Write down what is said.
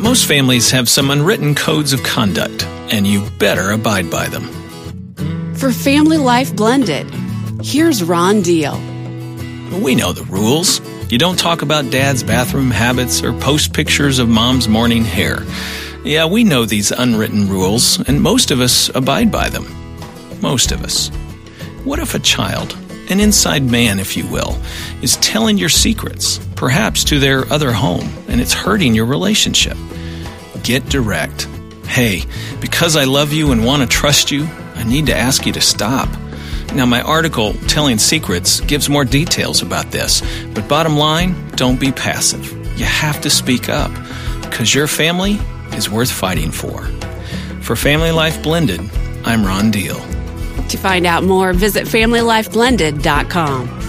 Most families have some unwritten codes of conduct, and you better abide by them. For Family Life Blended, here's Ron Deal. We know the rules. You don't talk about Dad's bathroom habits or post pictures of Mom's morning hair. Yeah, we know these unwritten rules, and most of us abide by them. Most of us. What if a child, an inside man, if you will, is telling your secrets, perhaps to their other home, and it's hurting your relationship? Get direct. Hey, because I love you and want to trust you, I need to ask you to stop. Now, my article, Telling Secrets, gives more details about this, but bottom line, don't be passive. You have to speak up, because your family is worth fighting for. For Family Life Blended, I'm Ron Deal. To find out more, visit FamilyLifeBlended.com.